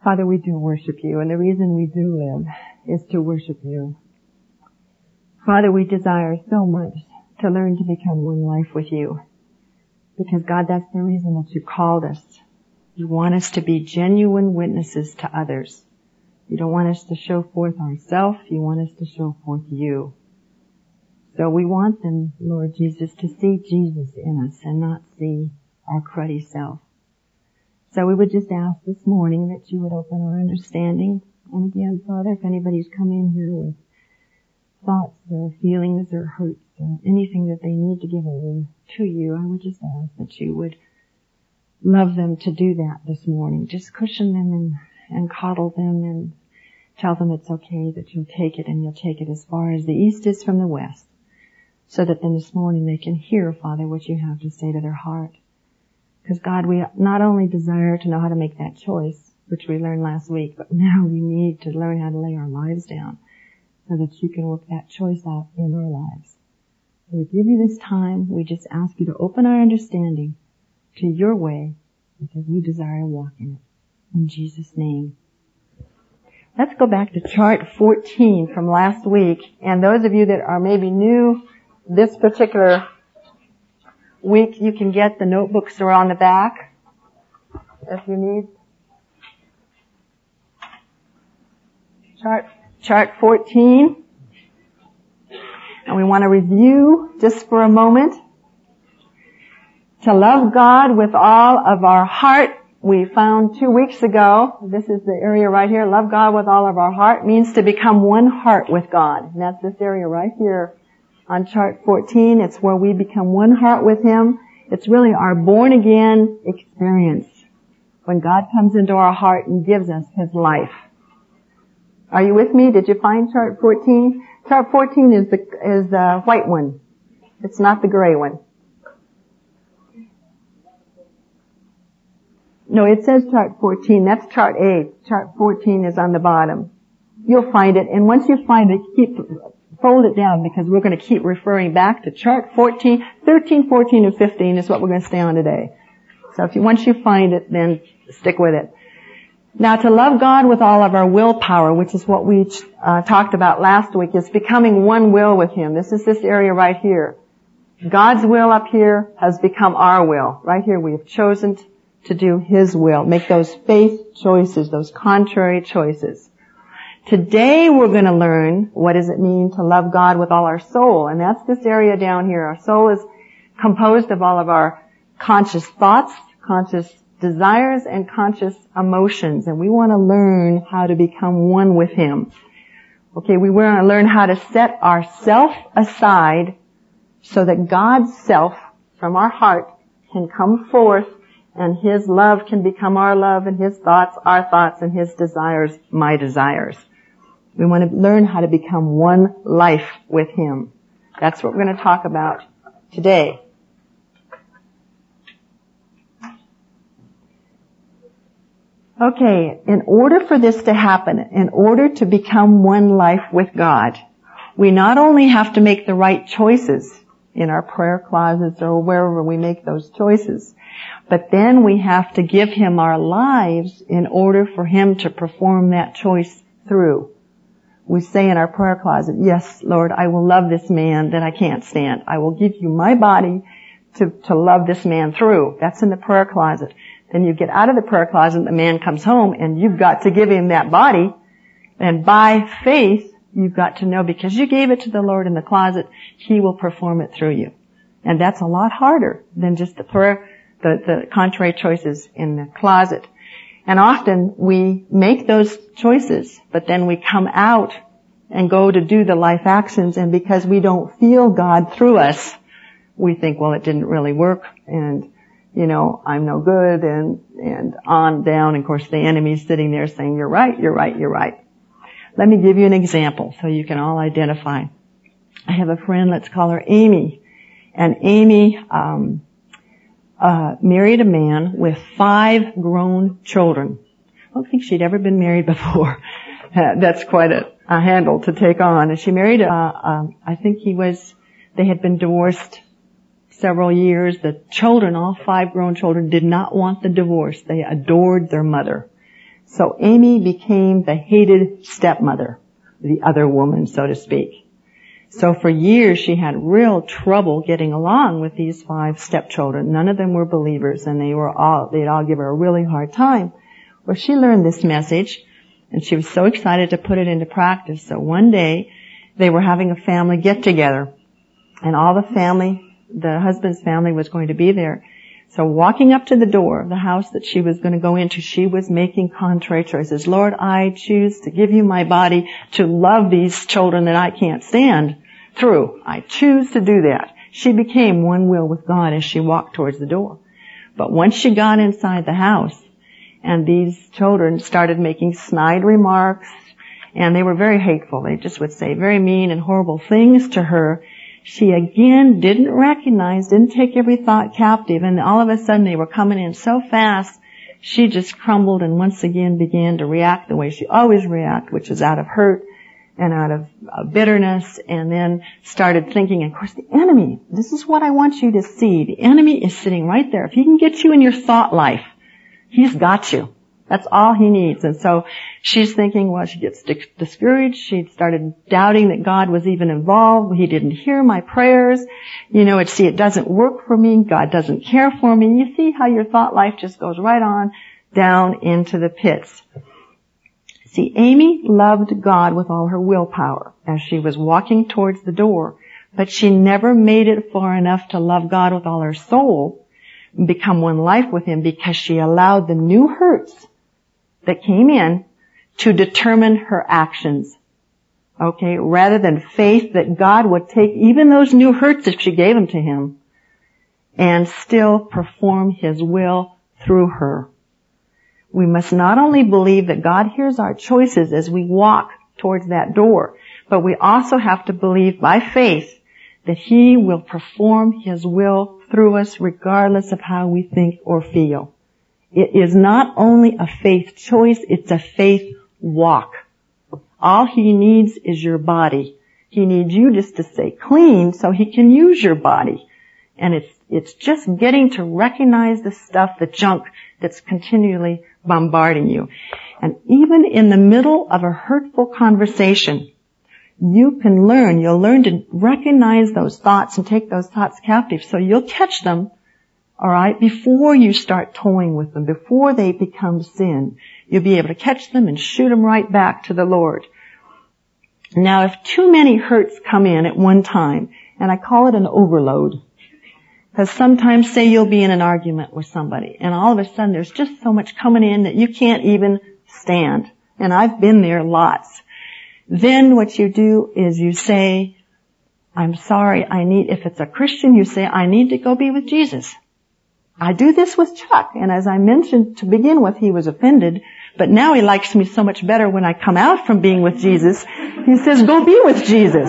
Father, we do worship you, and the reason we do live is to worship you. Father, we desire so much to learn to become one life with you. Because God, that's the reason that you called us. You want us to be genuine witnesses to others. You don't want us to show forth ourselves. You want us to show forth you. So we want them, Lord Jesus, to see Jesus in us and not see our cruddy self. So we would just ask this morning that you would open our understanding. And again, Father, if anybody's come in here with thoughts or feelings or hurts or anything that they need to give over to you, I would just ask that you would love them to do that this morning. Just cushion them and coddle them and tell them it's okay, that you'll take it, and you'll take it as far as the east is from the west, so that then this morning they can hear, Father, what you have to say to their heart. Because God, we not only desire to know how to make that choice, which we learned last week, but now we need to learn how to lay our lives down so that you can work that choice out in our lives. So we give you this time. We just ask you to open our understanding to your way, because we desire to walk in it. In Jesus' name. Let's go back to chart 14 from last week. And those of you that are maybe new this particular week, you can get the notebooks that are on the back if you need. Chart 14. And we want to review just for a moment. To love God with all of our heart. We found 2 weeks ago, this is the area right here, love God with all of our heart means to become one heart with God. And that's this area right here on chart 14. It's where we become one heart with Him. It's really our born again experience when God comes into our heart and gives us His life. Are you with me? Did you find chart 14? Chart 14 is the white one. It's not the gray one. No, it says chart 14. That's chart 8. Chart 14 is on the bottom. You'll find it, and once you find it, fold it down, because we're going to keep referring back to chart 14. 13, 14, and 15 is what we're going to stay on today. So once you find it, then stick with it. Now, to love God with all of our willpower, which is what we talked about last week, is becoming one will with Him. This is this area right here. God's will up here has become our will. Right here we have chosen to do His will. Make those faith choices, those contrary choices. Today we're going to learn what does it mean to love God with all our soul. And that's this area down here. Our soul is composed of all of our conscious thoughts, conscious desires, and conscious emotions. And we want to learn how to become one with Him. Okay, we want to learn how to set ourself aside so that God's self from our heart can come forth, and His love can become our love, and His thoughts, our thoughts, and His desires, my desires. We want to learn how to become one life with Him. That's what we're going to talk about today. Okay, in order for this to happen, in order to become one life with God, we not only have to make the right choices in our prayer closets or wherever we make those choices, but then we have to give Him our lives in order for Him to perform that choice through. We say in our prayer closet, yes, Lord, I will love this man that I can't stand. I will give you my body to love this man through. That's in the prayer closet. Then you get out of the prayer closet, and the man comes home, and you've got to give him that body. And by faith, you've got to know, because you gave it to the Lord in the closet, He will perform it through you. And that's a lot harder than just the prayer, the contrary choices in the closet. And often we make those choices, but then we come out and go to do the life actions, and because we don't feel God through us, we think, well, it didn't really work, and I'm no good, and on down. And of course, the enemy's sitting there saying, you're right, you're right, you're right. Let me give you an example so you can all identify. I have a friend, let's call her Amy. And Amy married a man with 5 grown children. I don't think she'd ever been married before. That's quite a handle to take on. And she married, I think they had been divorced several years. The children, all 5 grown children, did not want the divorce. They adored their mother. So Amy became the hated stepmother, the other woman, so to speak. So for years she had real trouble getting along with these 5 stepchildren. None of them were believers, and they'd all give her a really hard time. Well, she learned this message, and she was so excited to put it into practice. So one day they were having a family get together, and all the husband's family was going to be there. So walking up to the door of the house that she was going to go into, she was making contrary choices. Lord, I choose to give you my body to love these children that I can't stand through. I choose to do that. She became one will with God as she walked towards the door. But once she got inside the house, and these children started making snide remarks, and they were very hateful. They just would say very mean and horrible things to her. She again didn't take every thought captive, and all of a sudden they were coming in so fast, she just crumbled and once again began to react the way she always reacts, which is out of hurt and out of bitterness, and then started thinking, of course, the enemy, this is what I want you to see. The enemy is sitting right there. If he can get you in your thought life, he's got you. That's all he needs. And so she's thinking, well, she gets discouraged. She started doubting that God was even involved. He didn't hear my prayers. It doesn't work for me. God doesn't care for me. You see how your thought life just goes right on down into the pits. See, Amy loved God with all her willpower as she was walking towards the door, but she never made it far enough to love God with all her soul and become one life with Him, because she allowed the new hurts that came in to determine her actions. Okay, rather than faith that God would take even those new hurts if she gave them to Him and still perform His will through her. We must not only believe that God hears our choices as we walk towards that door, but we also have to believe by faith that He will perform His will through us regardless of how we think or feel. It is not only a faith choice, it's a faith walk. All He needs is your body. He needs you just to stay clean so He can use your body. And it's just getting to recognize the stuff, the junk that's continually bombarding you. And even in the middle of a hurtful conversation, you'll learn to recognize those thoughts and take those thoughts captive. So you'll catch them, alright, before you start toying with them, before they become sin. You'll be able to catch them and shoot them right back to the Lord. Now, if too many hurts come in at one time, and I call it an overload, because sometimes, say you'll be in an argument with somebody, and all of a sudden there's just so much coming in that you can't even stand. And I've been there lots. Then what you do is you say, I'm sorry, if it's a Christian, you say, I need to go be with Jesus. I do this with Chuck, and as I mentioned to begin with, he was offended, but now he likes me so much better when I come out from being with Jesus. He says, go be with Jesus.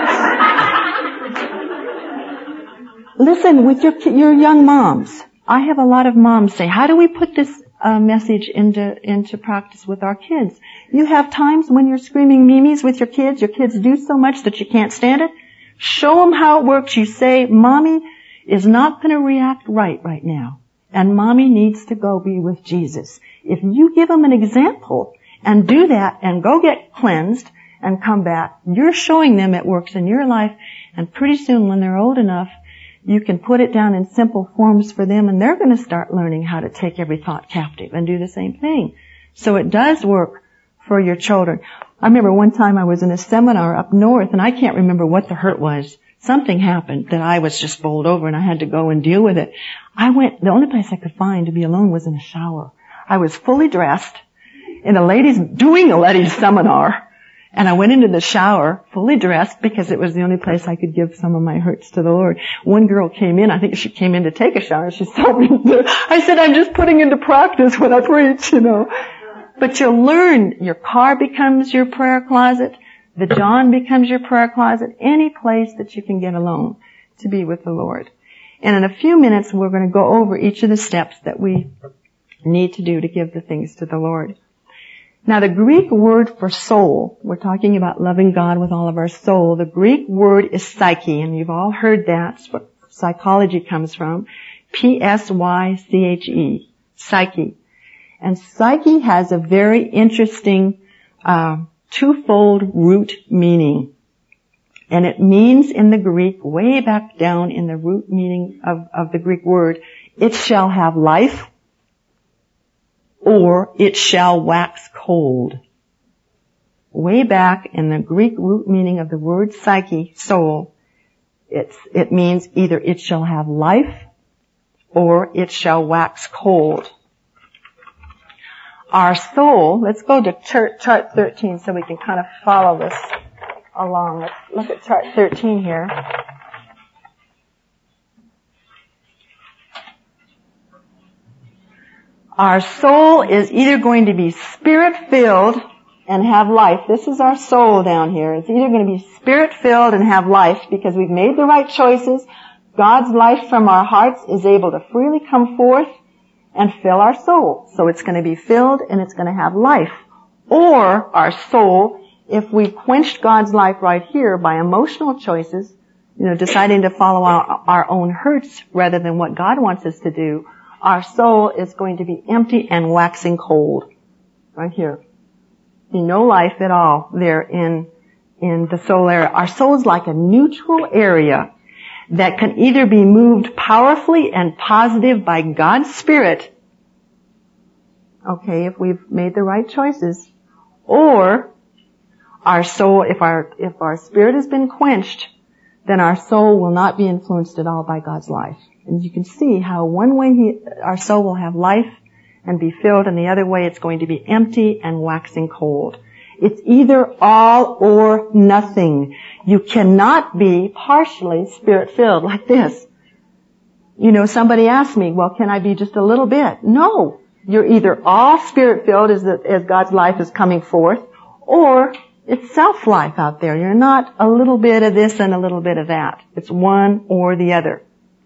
Listen, with your young moms, I have a lot of moms say, how do we put this message into practice with our kids? You have times when you're screaming memes with your kids do so much that you can't stand it. Show them how it works. You say, Mommy is not going to react right now, and Mommy needs to go be with Jesus. If you give them an example and do that and go get cleansed and come back, you're showing them it works in your life, and pretty soon when they're old enough, you can put it down in simple forms for them, and they're going to start learning how to take every thought captive and do the same thing. So it does work for your children. I remember one time I was in a seminar up north, and I can't remember what the hurt was. Something happened that I was just bowled over, and I had to go and deal with it. The only place I could find to be alone was in a shower. I was fully dressed in doing a ladies' seminar. And I went into the shower fully dressed because it was the only place I could give some of my hurts to the Lord. One girl came in, I think she came in to take a shower. She saw me. I said, I'm just putting into practice what I preach, But you'll learn, your car becomes your prayer closet. The John becomes your prayer closet. Any place that you can get alone to be with the Lord. And in a few minutes, we're going to go over each of the steps that we need to do to give the things to the Lord. Now, the Greek word for soul, we're talking about loving God with all of our soul. The Greek word is psyche, and you've all heard that's what psychology comes from. Psyche, psyche. And psyche has a very interesting twofold root meaning. And it means in the Greek, way back down in the root meaning of the Greek word, it shall have life, or it shall wax cold. Way back in the Greek root meaning of the word psyche, soul, it means either it shall have life, or it shall wax cold. Our soul, let's go to chart 13 so we can kind of follow this along. Let's look at chart 13 here. Our soul is either going to be spirit-filled and have life. This is our soul down here. It's either going to be spirit-filled and have life because we've made the right choices. God's life from our hearts is able to freely come forth and fill our soul. So it's going to be filled and it's going to have life. Or our soul, if we quenched God's life right here by emotional choices, deciding to follow our own hurts rather than what God wants us to do, our soul is going to be empty and waxing cold. Right here. Be no life at all there in the soul area. Our soul is like a neutral area that can either be moved powerfully and positive by God's Spirit, okay, if we've made the right choices, or our soul, if our spirit has been quenched, then our soul will not be influenced at all by God's life. And you can see how one way our soul will have life and be filled, and the other way it's going to be empty and waxing cold. It's either all or nothing. You cannot be partially spirit-filled like this. Somebody asked me, well, can I be just a little bit? No. You're either all spirit-filled as God's life is coming forth, or it's self-life out there. You're not a little bit of this and a little bit of that. It's one or the other.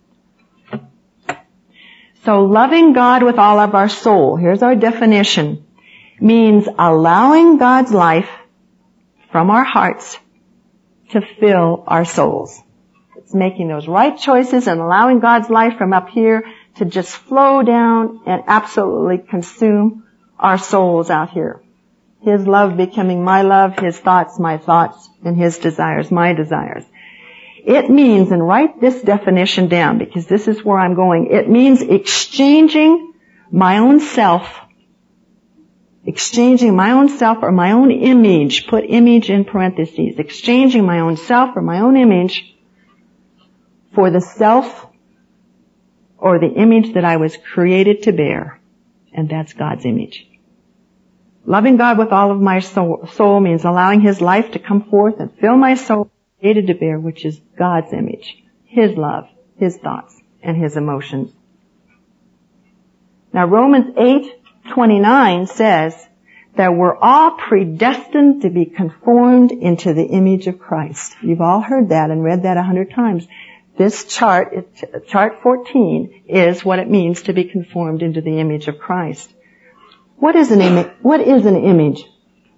So loving God with all of our soul, here's our definition, means allowing God's life from our hearts to fill our souls. It's making those right choices and allowing God's life from up here to just flow down and absolutely consume our souls out here. His love becoming my love, His thoughts my thoughts, and His desires my desires. It means, and write this definition down because this is where I'm going, it means exchanging my own self or my own image, put image in parentheses, exchanging my own self or my own image for the self or the image that I was created to bear, and that's God's image. Loving God with all of my soul means allowing His life to come forth and fill my soul, created to bear, which is God's image, His love, His thoughts, and His emotions. Now Romans 8:29 says that we're all predestined to be conformed into the image of Christ. You've all heard that and read that 100 times. This chart 14, is what it means to be conformed into the image of Christ. What is an image? What is an image?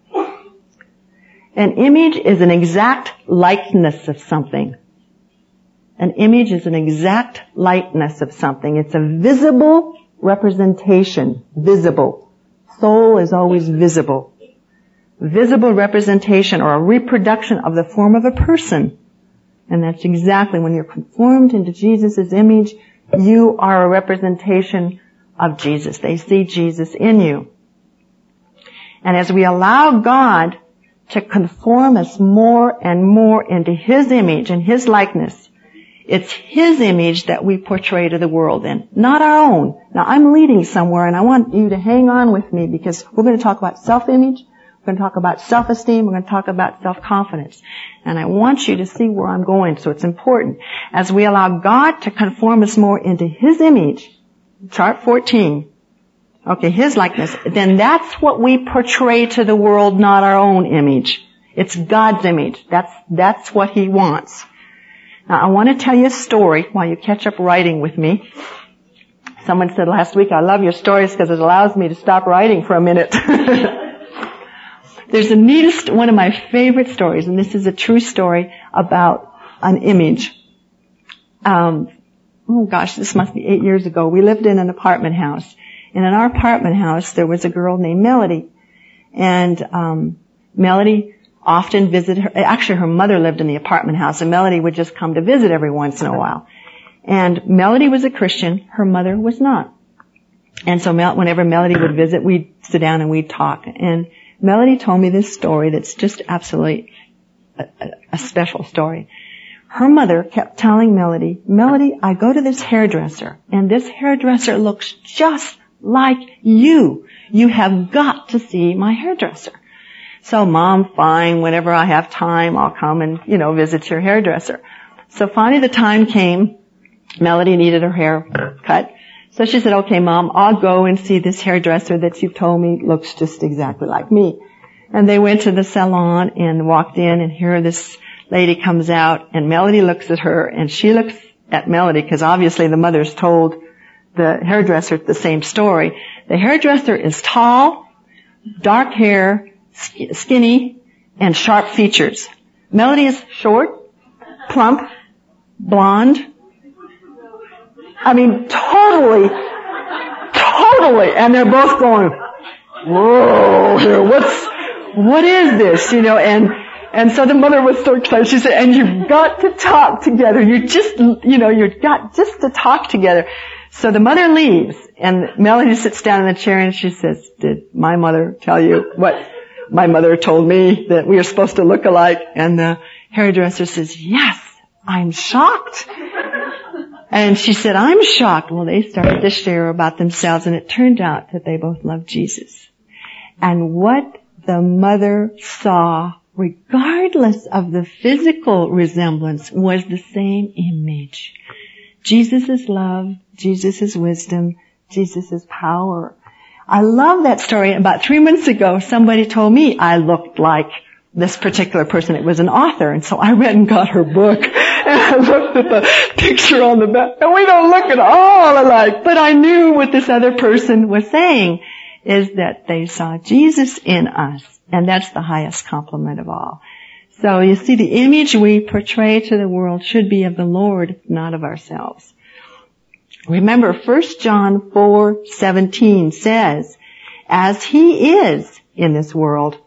An image is an exact likeness of something. An image is an exact likeness of something. It's a visible representation. Visible. Soul is always visible. Visible representation or a reproduction of the form of a person. And that's exactly when you're conformed into Jesus' image, you are a representation of Jesus. They see Jesus in you. And as we allow God to conform us more and more into His image and His likeness, it's His image that we portray to the world in, not our own. Now I'm leading somewhere and I want you to hang on with me because we're going to talk about self-image, we're going to talk about self-esteem, we're going to talk about self-confidence. And I want you to see where I'm going, so it's important. As we allow God to conform us more into His image, chart 14, okay, His likeness, then that's what we portray to the world, not our own image. It's God's image. That's what He wants. Now, I want to tell you a story while you catch up writing with me. Someone said last week, I love your stories because it allows me to stop writing for a minute. There's the neatest, one of my favorite stories, and this is a true story about an image. This must be 8 years ago. We lived in an apartment house, And in our apartment house, there was a girl named Melody. And Melody often visited her. Actually, her mother lived in the apartment house, and Melody would just come to visit every once in a while. And Melody was a Christian. Her mother was not. And so whenever Melody would visit, we'd sit down and we'd talk. And Melody told me this story that's just absolutely a special story. Her mother kept telling Melody, Melody, I go to this hairdresser, and this hairdresser looks just like you. You have got to see my hairdresser. So Mom, fine, whenever I have time, I'll come and, visit your hairdresser. So finally the time came. Melody needed her hair cut. So she said, okay, Mom, I'll go and see this hairdresser that you've told me looks just exactly like me. And they went to the salon and walked in, and here this lady comes out, and Melody looks at her, and she looks at Melody, because obviously the mother's told the hairdresser the same story. The hairdresser is tall, dark hair, skinny, and sharp features. Melody is short, plump, blonde. I mean, totally, and they're both going, whoa, what is this, and so the mother was so excited. She said, and you've got to talk together. You've got just to talk together. So the mother leaves, and Melody sits down in the chair, and she says, did my mother tell you what my mother told me, that we are supposed to look alike? And the hairdresser says, yes, I'm shocked. And she said, I'm shocked. Well, they started to share about themselves, and it turned out that they both loved Jesus. And what the mother saw, regardless of the physical resemblance, was the same image. Jesus' love, Jesus' wisdom, Jesus' power. I love that story. About 3 months ago, somebody told me I looked like this particular person. It was an author, and so I went and got her book, and I looked at the picture on the back, and we don't look at all alike. But I knew what this other person was saying is that they saw Jesus in us, and that's the highest compliment of all. So you see, the image we portray to the world should be of the Lord, not of ourselves. Remember, 1 John 4:17 says, as He is in this world,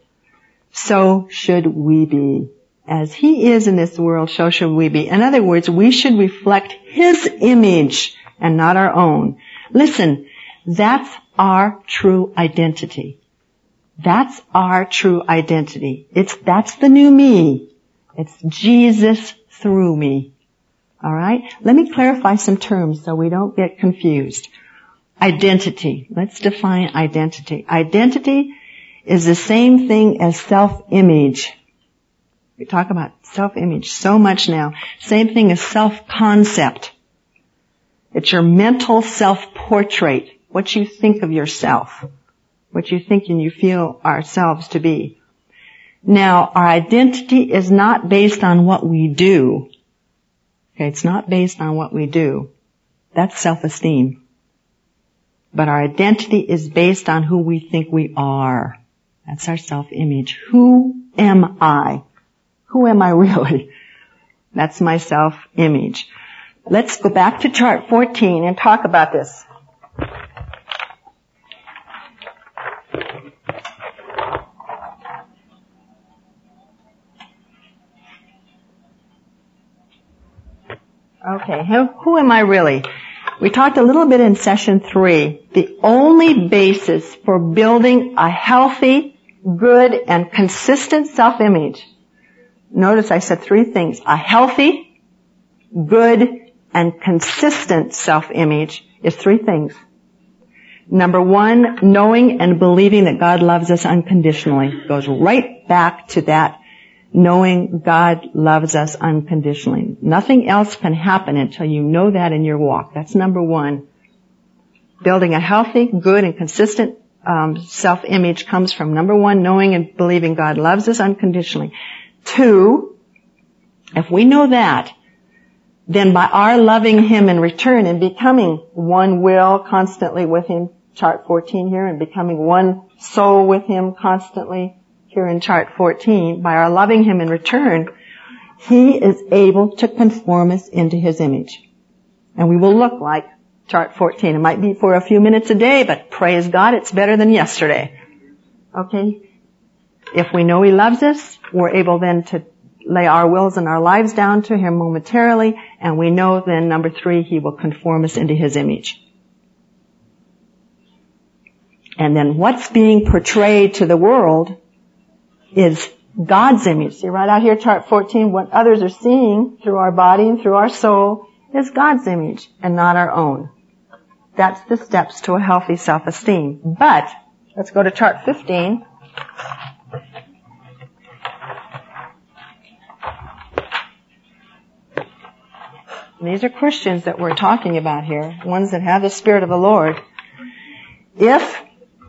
so should we be. As He is in this world, so should we be. In other words, we should reflect His image and not our own. Listen, that's our true identity. That's our true identity. That's the new me. It's Jesus through me. Alright? Let me clarify some terms so we don't get confused. Identity. Let's define identity. Identity is the same thing as self-image. We talk about self-image so much now. Same thing as self-concept. It's your mental self-portrait. What you think of yourself. What you think and you feel ourselves to be. Now, our identity is not based on what we do. Okay, it's not based on what we do. That's self-esteem. But our identity is based on who we think we are. That's our self-image. Who am I? Who am I really? That's my self-image. Let's go back to chart 14 and talk about this. Okay, who am I really? We talked a little bit in session 3. The only basis for building a healthy, good, and consistent self-image. Notice I said 3 things. A healthy, good, and consistent self-image is 3 things. Number 1, knowing and believing that God loves us unconditionally. Goes right back to that. Knowing God loves us unconditionally. Nothing else can happen until you know that in your walk. That's number 1. Building a healthy, good, and consistent self-image comes from number 1, knowing and believing God loves us unconditionally. 2, if we know that, then by our loving Him in return and becoming one will constantly with Him, chart 14 here, and becoming one soul with Him constantly, here in chart 14, by our loving Him in return, He is able to conform us into His image. And we will look like Chart 14. It might be for a few minutes a day, but praise God, it's better than yesterday. Okay? If we know He loves us, we're able then to lay our wills and our lives down to Him momentarily, and we know then, number 3, He will conform us into His image. And then what's being portrayed to the world is God's image. See right out here, chart 14, what others are seeing through our body and through our soul is God's image and not our own. That's the steps to a healthy self-esteem. But, let's go to chart 15. These are Christians that we're talking about here, ones that have the Spirit of the Lord. If,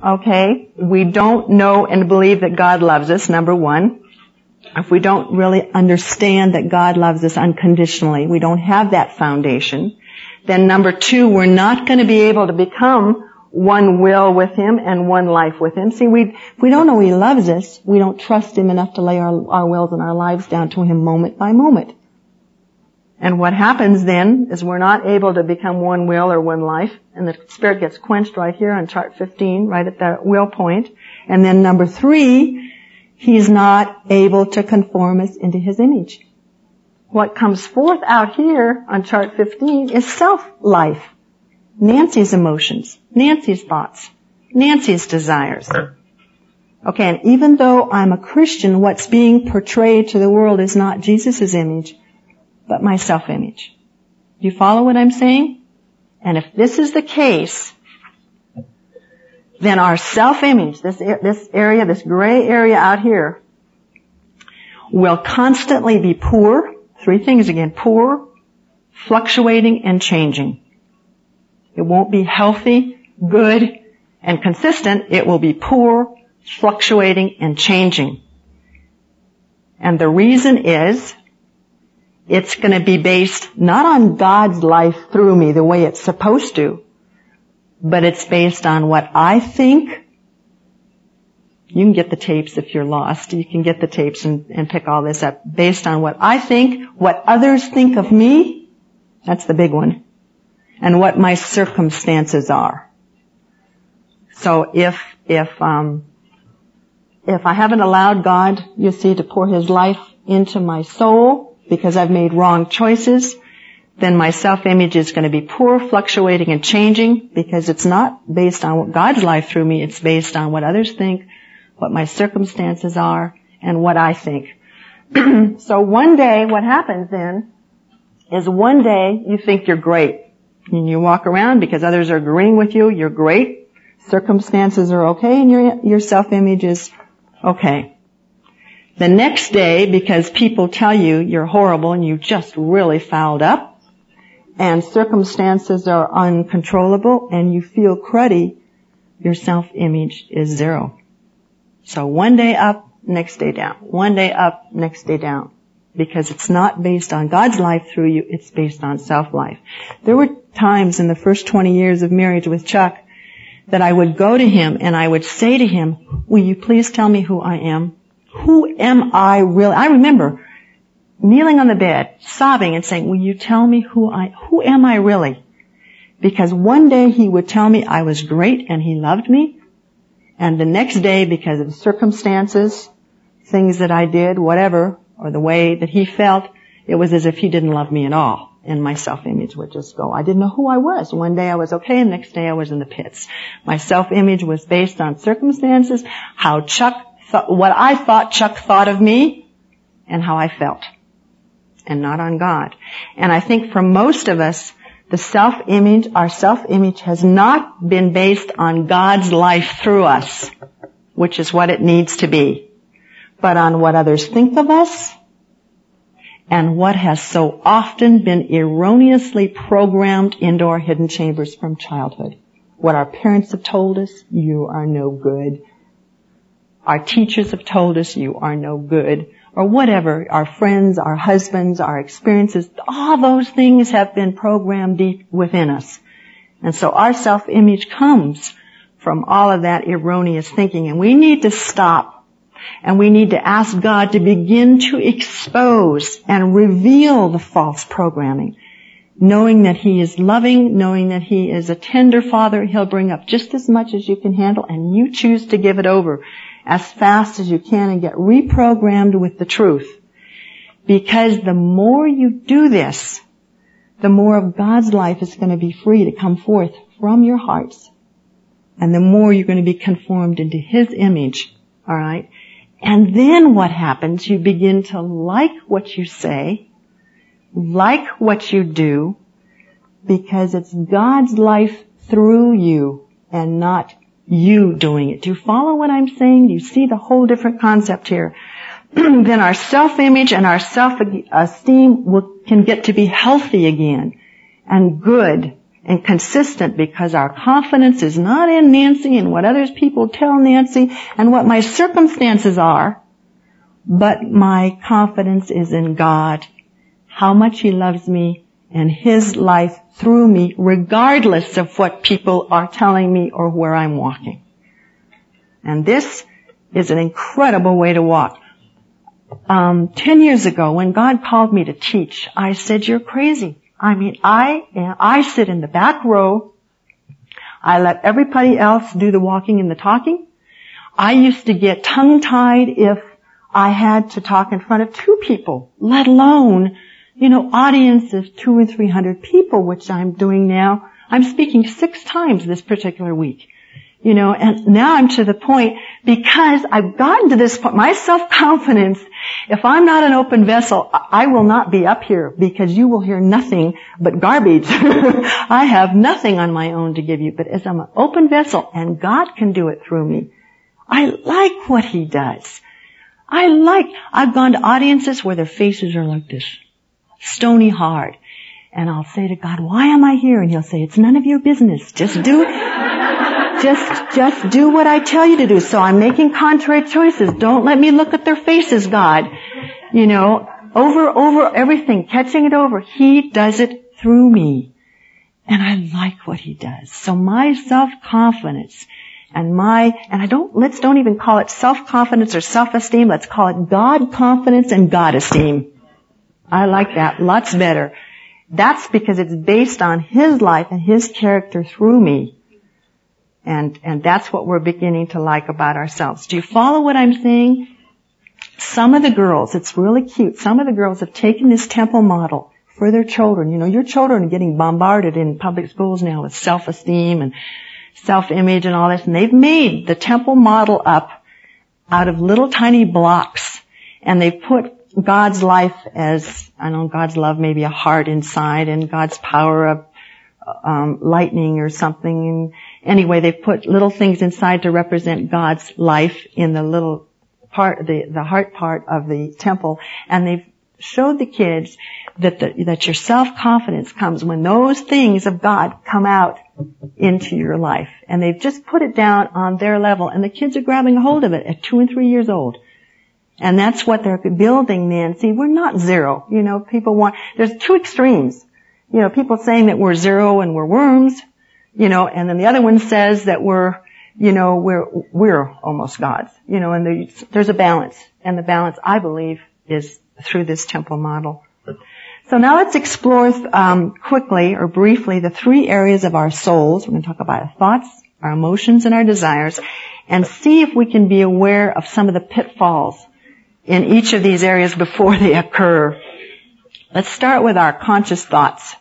we don't know and believe that God loves us, number 1. If we don't really understand that God loves us unconditionally, we don't have that foundation, then number 2, we're not going to be able to become one will with Him and one life with Him. See, if we don't know He loves us, we don't trust Him enough to lay our wills and our lives down to Him moment by moment. And what happens then is we're not able to become one will or one life, and the Spirit gets quenched right here on chart 15, right at that will point. And then number 3, He's not able to conform us into His image. What comes forth out here on chart 15 is self-life. Nancy's emotions, Nancy's thoughts, Nancy's desires. Okay, and even though I'm a Christian, what's being portrayed to the world is not Jesus' image, but my self-image. Do you follow what I'm saying? And if this is the case, then our self-image, this area, this gray area out here, will constantly be poor. 3 things again. Poor, fluctuating, and changing. It won't be healthy, good, and consistent. It will be poor, fluctuating, and changing. And the reason is, it's going to be based not on God's life through me the way it's supposed to, but it's based on what I think. You can get the tapes if you're lost. You can get the tapes and pick all this up. Based on what I think, what others think of me, that's the big one, and what my circumstances are. So if I haven't allowed God, you see, to pour His life into my soul because I've made wrong choices, then my self-image is going to be poor, fluctuating, and changing because it's not based on God's life through me. It's based on what others think, what my circumstances are, and what I think. So one day, what happens then is one day you think you're great. And you walk around because others are agreeing with you, you're great. Circumstances are okay, and your self-image is okay. The next day, because people tell you you're horrible and you just really fouled up, and circumstances are uncontrollable, and you feel cruddy, your self-image is 0. So one day up, next day down. One day up, next day down. Because it's not based on God's life through you, it's based on self-life. There were times in the first 20 years of marriage with Chuck that I would go to him and I would say to him, will you please tell me who I am? Who am I really? I remember kneeling on the bed, sobbing and saying, will you tell me who am I really? Because one day he would tell me I was great and he loved me. And the next day, because of circumstances, things that I did, whatever, or the way that he felt, it was as if he didn't love me at all. And my self-image would just go. I didn't know who I was. One day I was okay, and the next day I was in the pits. My self-image was based on circumstances, how Chuck thought, what I thought Chuck thought of me, and how I felt. And not on God. And I think for most of us, our self-image has not been based on God's life through us, which is what it needs to be, but on what others think of us and what has so often been erroneously programmed into our hidden chambers from childhood. What our parents have told us, you are no good. Our teachers have told us, you are no good. Or whatever, our friends, our husbands, our experiences, all those things have been programmed deep within us. And so our self-image comes from all of that erroneous thinking. And we need to stop. And we need to ask God to begin to expose and reveal the false programming. knowing that He is loving, knowing that He is a tender Father. He'll bring up just as much as you can handle, and you choose to give it over as fast as you can and get reprogrammed with the truth. Because the more you do this, the more of God's life is going to be free to come forth from your hearts. And the more you're going to be conformed into His image. All right? And then what happens? You begin to like what you say, like what you do, because it's God's life through you and not you doing it. Do you follow what I'm saying? Do you see the whole different concept here? Then our self-image and our self-esteem can get to be healthy again and good and consistent, because our confidence is not in Nancy and what other people tell Nancy and what my circumstances are, but my confidence is in God, how much He loves me and His life through me, regardless of what people are telling me or where I'm walking. And this is an incredible way to walk. 10 years ago, when God called me to teach, I said, "You're crazy." I mean, I sit in the back row. I let everybody else do the walking and the talking. I used to get tongue-tied if I had to talk in front of 2 people, let alone, audience of 200 and 300 people, which I'm doing now. I'm speaking 6 times this particular week. And now I'm to the point, because I've gotten to this point, my self-confidence, if I'm not an open vessel, I will not be up here, because you will hear nothing but garbage. I have nothing on my own to give you, but as I'm an open vessel, and God can do it through me, I like what He does. I've gone to audiences where their faces are like this, stony hard. And I'll say to God, "Why am I here?" And He'll say, "It's none of your business. Just do what I tell you to do." So I'm making contrary choices. Don't let me look at their faces, God. Over everything, catching it over. He does it through me. And I like what He does. So my self-confidence let's don't even call it self-confidence or self-esteem. Let's call it God-confidence and God-esteem. I like that. Lots better. That's because it's based on His life and His character through me. And that's what we're beginning to like about ourselves. Do you follow what I'm saying? Some of the girls, it's really cute, some of the girls have taken this temple model for their children. Your children are getting bombarded in public schools now with self-esteem and self-image and all this, and they've made the temple model up out of little tiny blocks, and they've put God's life as, God's love, maybe a heart inside, and God's power of lightning or something. And anyway, they've put little things inside to represent God's life in the little part, the heart part of the temple. And they've showed the kids that your self-confidence comes when those things of God come out into your life. And they've just put it down on their level, and the kids are grabbing a hold of it at 2 and 3 years old. And that's what they're building, Nancy. We're not zero. There's 2 extremes. People saying that we're zero and we're worms, and then the other one says that we're almost gods, and there's a balance. And the balance, I believe, is through this temple model. So now let's explore, quickly or briefly the 3 areas of our souls. We're going to talk about our thoughts, our emotions, and our desires, and see if we can be aware of some of the pitfalls in each of these areas before they occur. Let's start with our conscious thoughts.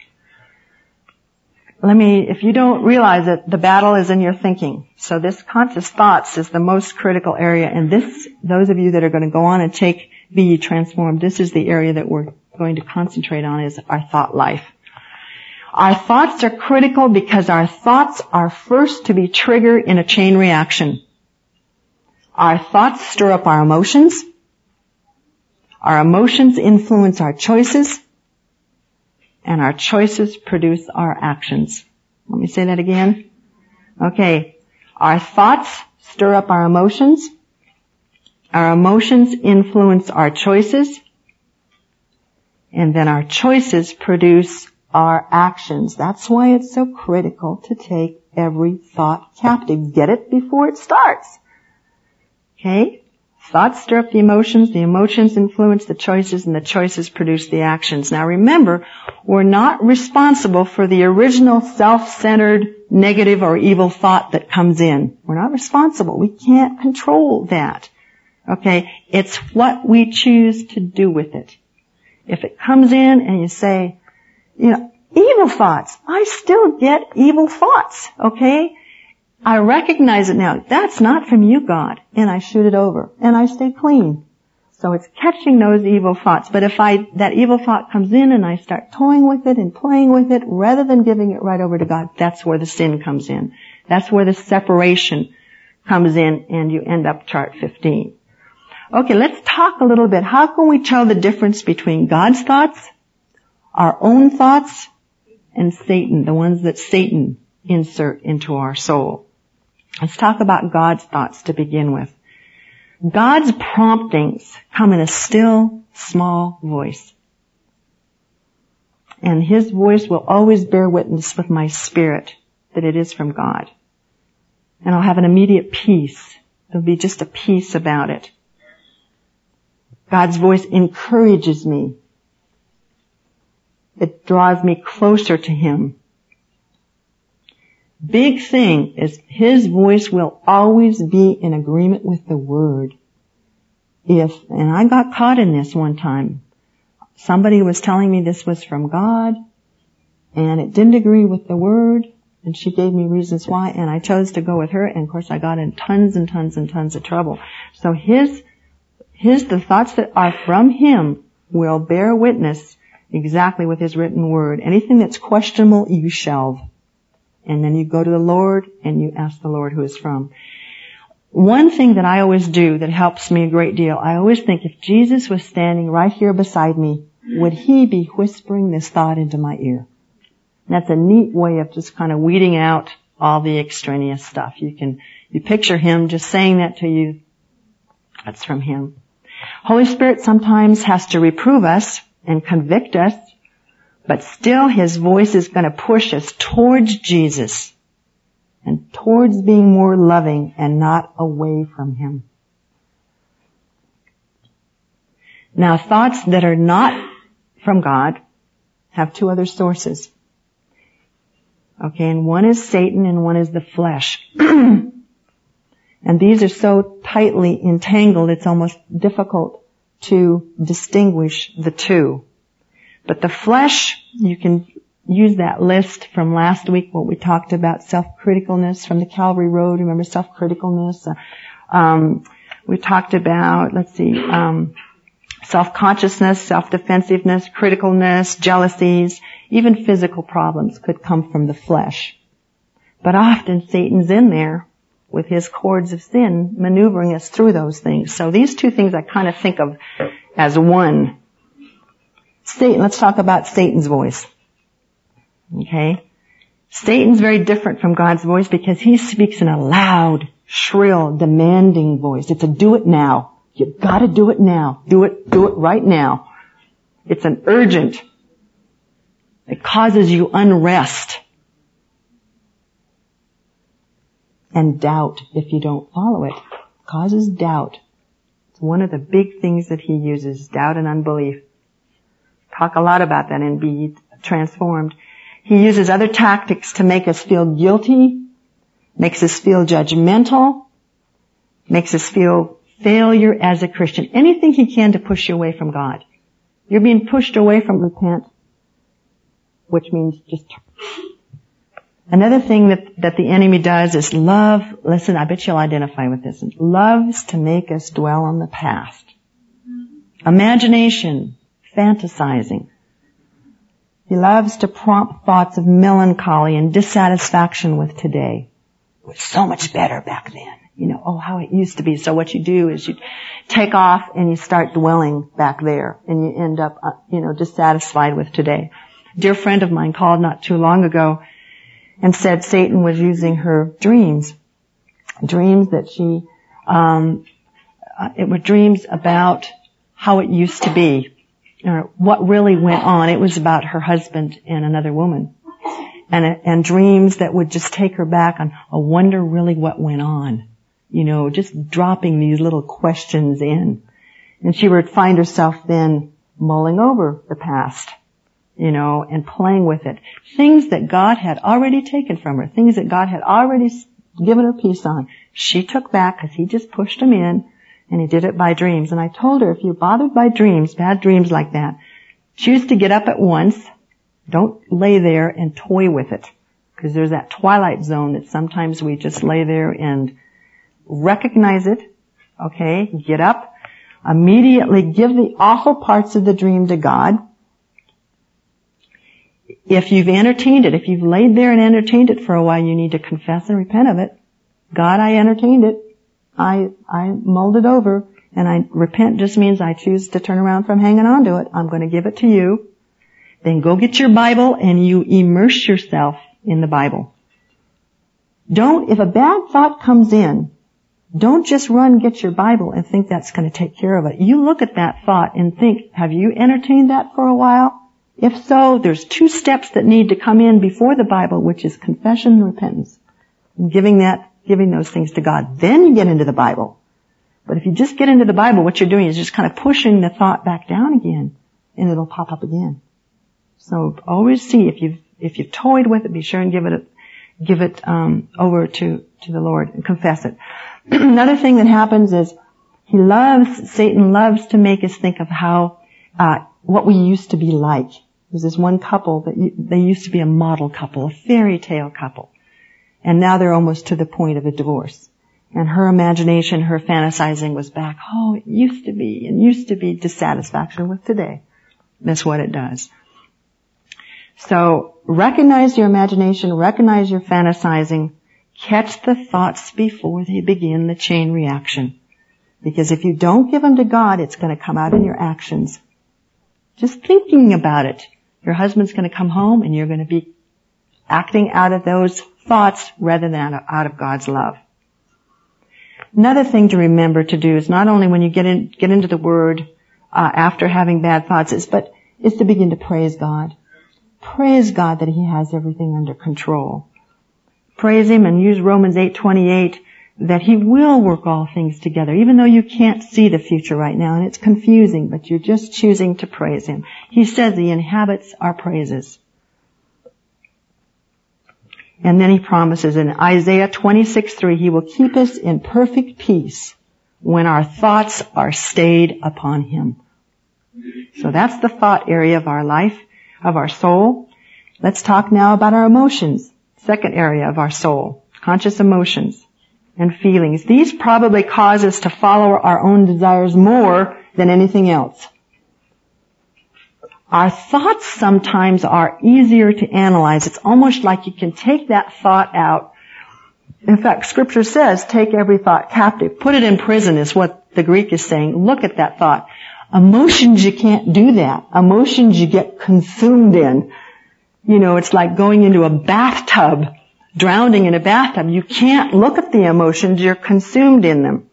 If you don't realize it, the battle is in your thinking. So this conscious thoughts is the most critical area. And those of you that are going to go on and take Be Ye Transformed, this is the area that we're going to concentrate on, is our thought life. Our thoughts are critical because our thoughts are first to be triggered in a chain reaction. Our thoughts stir up our emotions. Our emotions influence our choices. And our choices produce our actions. Let me say that again. Okay. Our thoughts stir up our emotions. Our emotions influence our choices. And then our choices produce our actions. That's why it's so critical to take every thought captive. Get it before it starts. Okay? Thoughts stir up the emotions influence the choices, and the choices produce the actions. Now remember, we're not responsible for the original self-centered, negative, or evil thought that comes in. We're not responsible. We can't control that. Okay? It's what we choose to do with it. If it comes in and you say, evil thoughts, I still get evil thoughts, okay? I recognize it now. That's not from you, God. And I shoot it over. And I stay clean. So it's catching those evil thoughts. But if that evil thought comes in and I start toying with it and playing with it, rather than giving it right over to God, that's where the sin comes in. That's where the separation comes in, and you end up chart 15. Okay, let's talk a little bit. How can we tell the difference between God's thoughts, our own thoughts, and Satan, the ones that Satan insert into our soul? Let's talk about God's thoughts to begin with. God's promptings come in a still, small voice. And His voice will always bear witness with my spirit that it is from God. And I'll have an immediate peace. There'll be just a peace about it. God's voice encourages me. It draws me closer to Him. Big thing is His voice will always be in agreement with the Word. And I got caught in this one time. Somebody was telling me this was from God, and it didn't agree with the Word, and she gave me reasons why, and I chose to go with her, and of course I got in tons and tons and tons of trouble. So the thoughts that are from Him will bear witness exactly with His written Word. Anything that's questionable, you shelve. And then you go to the Lord and you ask the Lord who it's from. One thing that I always do that helps me a great deal, I always think if Jesus was standing right here beside me, would He be whispering this thought into my ear? And that's a neat way of just kind of weeding out all the extraneous stuff. You picture Him just saying that to you. That's from Him. Holy Spirit sometimes has to reprove us and convict us, but still His voice is going to push us towards Jesus and towards being more loving and not away from Him. Now, thoughts that are not from God have two other sources. Okay, and one is Satan and one is the flesh. And these are so tightly entangled, it's almost difficult to distinguish the two. But the flesh, you can use that list from last week, what we talked about, self-criticalness from the Calvary Road. Remember self-criticalness? We talked about, self-consciousness, self-defensiveness, criticalness, jealousies, even physical problems could come from the flesh. But often Satan's in there with his cords of sin maneuvering us through those things. So these two things I kind of think of as one. Satan, let's talk about Satan's voice. Okay? Satan's very different from God's voice because he speaks in a loud, shrill, demanding voice. It's a do it now. You've got to do it now. Do it right now. It's an urgent. It causes you unrest and doubt if you don't follow it. It causes doubt. It's one of the big things that he uses, doubt and unbelief. Talk a lot about that in Be Transformed. He uses other tactics to make us feel guilty, makes us feel judgmental, makes us feel failure as a Christian. Anything he can to push you away from God. You're being pushed away from repent, which means just... Another thing that the enemy does is love, listen, I bet you'll identify with this, loves to make us dwell on the past. Imagination, fantasizing. He loves to prompt thoughts of melancholy and dissatisfaction with today. It was so much better back then. How it used to be. So what you do is you take off and you start dwelling back there and you end up, dissatisfied with today. A dear friend of mine called not too long ago and said Satan was using her dreams that she, it were dreams about how it used to be, or what really went on. It was about her husband and another woman, and dreams that would just take her back on, I wonder really what went on. just dropping these little questions in. And she would find herself then mulling over the past, and playing with it. Things that God had already taken from her, things that God had already given her peace on, she took back because he just pushed them in, and he did it by dreams. And I told her, if you're bothered by dreams, bad dreams like that, choose to get up at once. Don't lay there and toy with it. Because there's that twilight zone that sometimes we just lay there and recognize it. Okay, get up. Immediately give the awful parts of the dream to God. If you've entertained it, if you've laid there and entertained it for a while, you need to confess and repent of it. God, I entertained it. I mulled it over, and I repent just means I choose to turn around from hanging on to it. I'm going to give it to you. Then go get your Bible and you immerse yourself in the Bible. If a bad thought comes in, don't just run get your Bible and think that's going to take care of it. You look at that thought and think, have you entertained that for a while? If so, there's 2 steps that need to come in before the Bible, which is confession and repentance. And giving those things to God. Then you get into the Bible. But if you just get into the Bible, what you're doing is just kind of pushing the thought back down again, and it'll pop up again. So always see if you've toyed with it, be sure and give it over to the Lord and confess it. Another thing that happens is Satan loves to make us think of how what we used to be like. There's this one couple they used to be a model couple, a fairy tale couple. And now they're almost to the point of a divorce. And her imagination, her fantasizing was back, it used to be dissatisfaction with today. That's what it does. So recognize your imagination, recognize your fantasizing, catch the thoughts before they begin the chain reaction. Because if you don't give them to God, it's going to come out in your actions. Just thinking about it. Your husband's going to come home and you're going to be acting out of those thoughts rather than out of God's love. Another thing to remember to do is not only when you get into the Word after having bad thoughts, is to begin to praise God. Praise God that He has everything under control. Praise Him and use Romans 8:28 that He will work all things together, even though you can't see the future right now and it's confusing, but you're just choosing to praise Him. He says He inhabits our praises. And then He promises in Isaiah 26:3, He will keep us in perfect peace when our thoughts are stayed upon Him. So that's the thought area of our life, of our soul. Let's talk now about our emotions. Second area of our soul, conscious emotions and feelings. These probably cause us to follow our own desires more than anything else. Our thoughts sometimes are easier to analyze. It's almost like you can take that thought out. In fact, Scripture says, take every thought captive. Put it in prison is what the Greek is saying. Look at that thought. Emotions, you can't do that. Emotions you get consumed in. It's like going into a bathtub, drowning in a bathtub. You can't look at the emotions. You're consumed in them.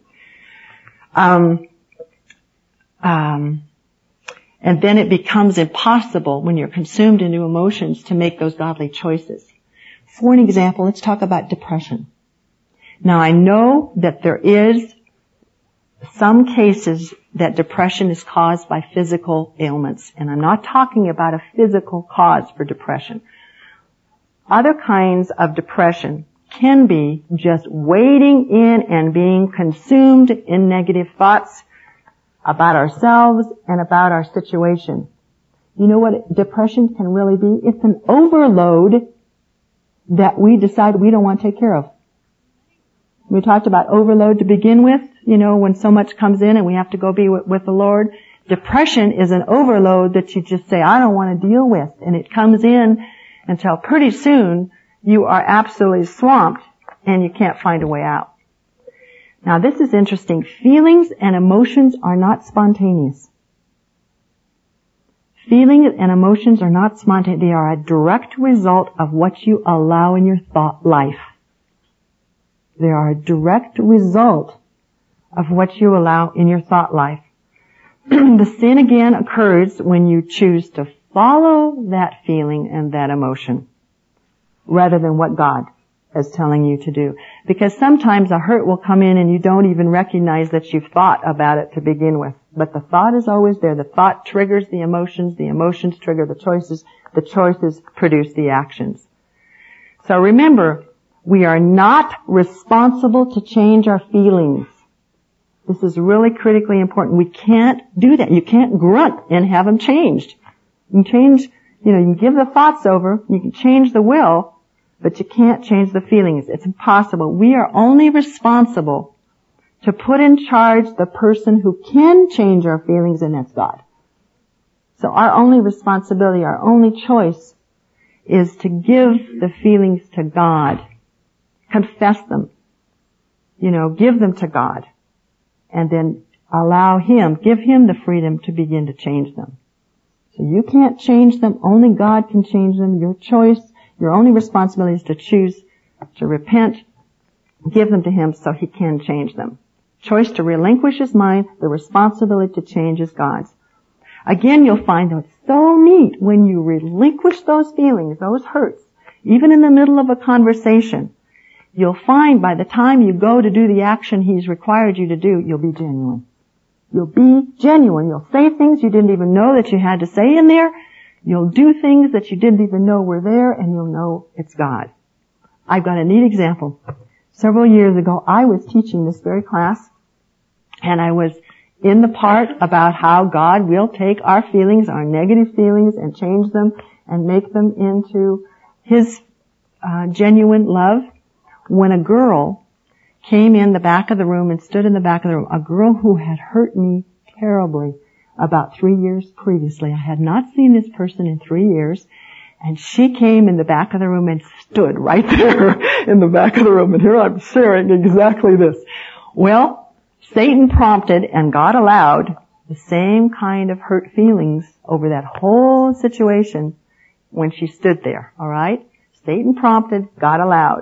And then it becomes impossible when you're consumed into emotions to make those godly choices. For an example, let's talk about depression. Now I know that there is some cases that depression is caused by physical ailments, and I'm not talking about a physical cause for depression. Other kinds of depression can be just wading in and being consumed in negative thoughts about ourselves and about our situation. You know what depression can really be? It's an overload that we decide we don't want to take care of. We talked about overload to begin with, when so much comes in and we have to go be with the Lord. Depression is an overload that you just say, I don't want to deal with. And it comes in until pretty soon you are absolutely swamped and you can't find a way out. Now this is interesting. Feelings and emotions are not spontaneous. Feelings and emotions are not spontaneous. They are a direct result of what you allow in your thought life. They are a direct result of what you allow in your thought life. The sin again occurs when you choose to follow that feeling and that emotion rather than what God is telling you to do. Because sometimes a hurt will come in and you don't even recognize that you've thought about it to begin with. But the thought is always there. The thought triggers the emotions trigger the choices produce the actions. So remember, we are not responsible to change our feelings. This is really critically important. We can't do that. You can't grunt and have them changed. You can change, you can give the thoughts over, you can change the will, but you can't change the feelings. It's impossible. We are only responsible to put in charge the person who can change our feelings, and that's God. So our only responsibility, our only choice is to give the feelings to God. Confess them. Give them to God. And then give Him the freedom to begin to change them. So you can't change them. Only God can change them. Your choice, your only responsibility is to choose to repent, give them to Him so He can change them. Choice to relinquish is mine. The responsibility to change is God's. Again, you'll find that it's so neat when you relinquish those feelings, those hurts, even in the middle of a conversation. You'll find by the time you go to do the action He's required you to do, you'll be genuine. You'll be genuine. You'll say things you didn't even know that you had to say in there. You'll do things that you didn't even know were there, and you'll know it's God. I've got a neat example. Several years ago, I was teaching this very class, and I was in the part about how God will take our feelings, our negative feelings, and change them and make them into His genuine love. When a girl came in the back of the room and stood in the back of the room, a girl who had hurt me terribly about 3 years previously. I had not seen this person in 3 years, and she came in the back of the room and stood right there in the back of the room, and here I'm sharing exactly this. Well, Satan prompted and God allowed the same kind of hurt feelings over that whole situation when she stood there, alright? Satan prompted, God allowed.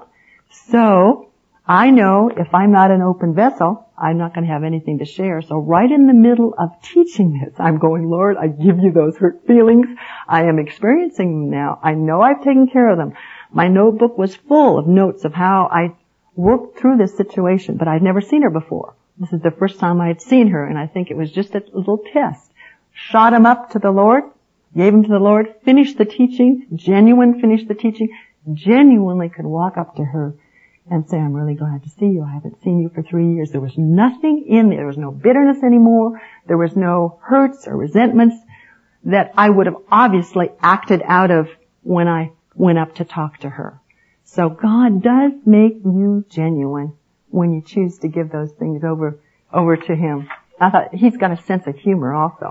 So, I know if I'm not an open vessel, I'm not going to have anything to share. So right in the middle of teaching this, I'm going, Lord, I give you those hurt feelings. I am experiencing them now. I know I've taken care of them. My notebook was full of notes of how I worked through this situation, but I'd never seen her before. This is the first time I had seen her, and I think it was just a little test. Shot him up to the Lord, gave him to the Lord, finished the teaching, finished the teaching, genuinely could walk up to her and say, I'm really glad to see you. I haven't seen you for 3 years. There was nothing in there. There was no bitterness anymore. There was no hurts or resentments that I would have obviously acted out of when I went up to talk to her. So God does make you genuine when you choose to give those things over to Him. I thought He's got a sense of humor also.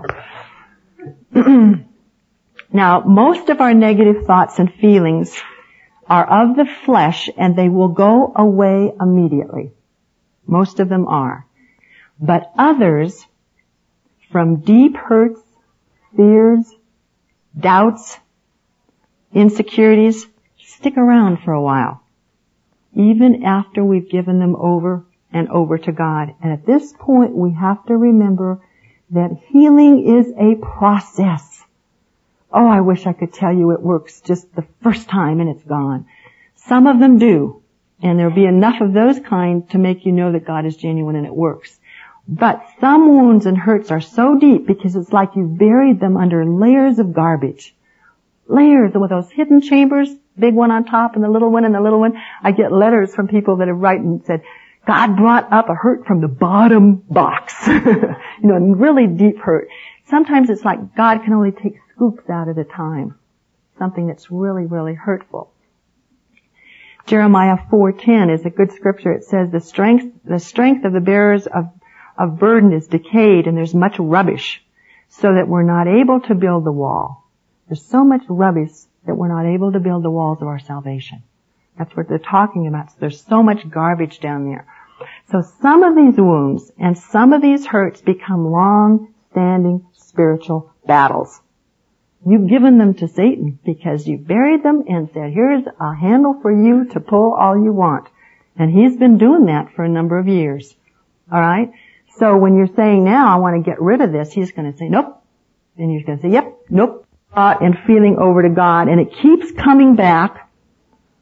Now, most of our negative thoughts and feelings are of the flesh, and they will go away immediately. Most of them are. But others, from deep hurts, fears, doubts, insecurities, stick around for a while, even after we've given them over and over to God. And at this point, we have to remember that healing is a process. Oh, I wish I could tell you it works just the first time and it's gone. Some of them do. And there'll be enough of those kind to make you know that God is genuine and it works. But some wounds and hurts are so deep because it's like you've buried them under layers of garbage. Layers with those hidden chambers, big one on top and the little one and the little one. I get letters from people that have written and said, God brought up a hurt from the bottom box. Really deep hurt. Sometimes it's like God can only take scoops out at a time. Something that's really, really hurtful. Jeremiah 4:10 is a good scripture. It says, the strength of the bearers of burden is decayed and there's much rubbish, so that we're not able to build the wall. There's so much rubbish that we're not able to build the walls of our salvation. That's what they're talking about. So there's so much garbage down there. So some of these wounds and some of these hurts become long-standing spiritual battles. You've given them to Satan because you buried them and said, here's a handle for you to pull all you want. And he's been doing that for a number of years. Alright? So when you're saying now, I want to get rid of this, he's going to say, nope. And you're going to say, yep, nope. And feeling over to God. And it keeps coming back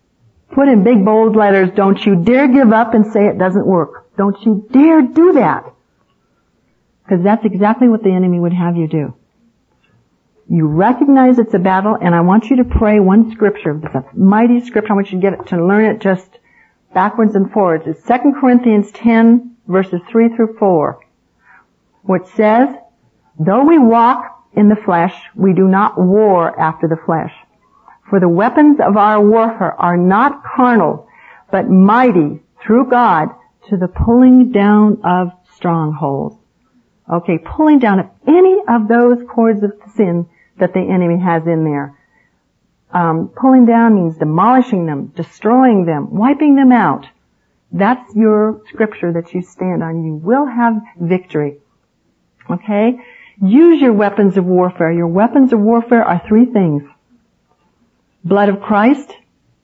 Put in big bold letters, don't you dare give up and say it doesn't work. Don't you dare do that. Because that's exactly what the enemy would have you do. You recognize it's a battle, and I want you to pray one scripture. It's a mighty scripture. I want you to get it, to learn it just backwards and forwards. It's 2 Corinthians 10, verses 3 through 4, which says, though we walk in the flesh, we do not war after the flesh. For the weapons of our warfare are not carnal, but mighty through God to the pulling down of strongholds. Okay, pulling down of any of those cords of sin that the enemy has in there. Pulling down means demolishing them, destroying them, wiping them out. That's your scripture that you stand on. You will have victory. Okay? Use your weapons of warfare. Your weapons of warfare are three things. Blood of Christ,